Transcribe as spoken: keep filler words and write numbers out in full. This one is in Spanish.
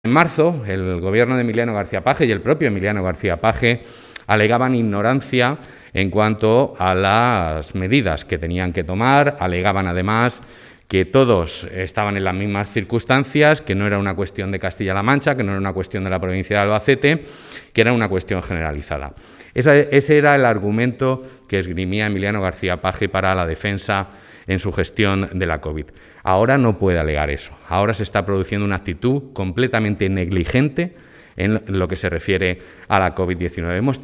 En marzo, el gobierno de Emiliano García Paje y el propio Emiliano García Paje alegaban ignorancia en cuanto a las medidas que tenían que tomar, alegaban además que todos estaban en las mismas circunstancias, que no era una cuestión de Castilla-La Mancha, que no era una cuestión de la provincia de Albacete, que era una cuestión generalizada. Esa, ese era el argumento que esgrimía Emiliano García Paje para la defensa en su gestión de la COVID. Ahora no puede alegar eso. Ahora se está produciendo una actitud completamente negligente en lo que se refiere a la COVID diecinueve. Hemos